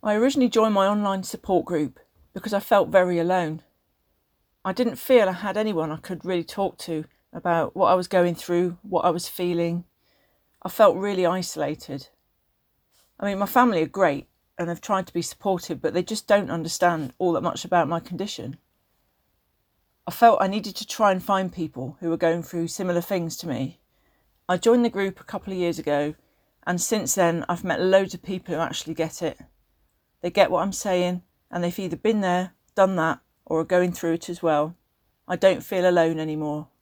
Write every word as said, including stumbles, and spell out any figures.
I originally joined my online support group because I felt very alone. I didn't feel I had anyone I could really talk to about what I was going through, what I was feeling. I felt really isolated. I mean, my family are great and they've tried to be supportive, but they just don't understand all that much about my condition. I felt I needed to try and find people who were going through similar things to me. I joined the group a couple of years ago, and since then I've met loads of people who actually get it. They get what I'm saying, and they've either been there, done that, or are going through it as well. I don't feel alone anymore.